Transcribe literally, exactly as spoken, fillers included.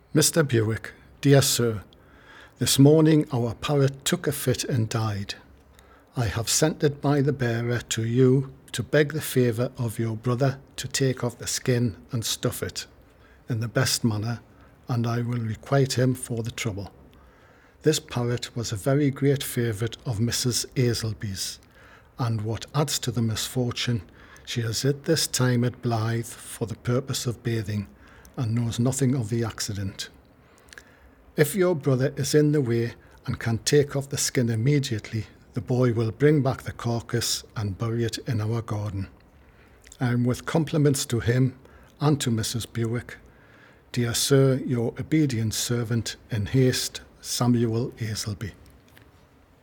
Mister Bewick, dear sir, this morning our parrot took a fit and died. I have sent it by the bearer to you to beg the favour of your brother to take off the skin and stuff it in the best manner, and I will requite him for the trouble. This parrot was a very great favourite of Missus Aisleby's, and what adds to the misfortune, she is at this time at Blythe for the purpose of bathing, and knows nothing of the accident. If your brother is in the way and can take off the skin immediately, the boy will bring back the carcass and bury it in our garden. I am with compliments to him and to Missus Bewick. Dear sir, your obedient servant, in haste, Samuel Aisleby.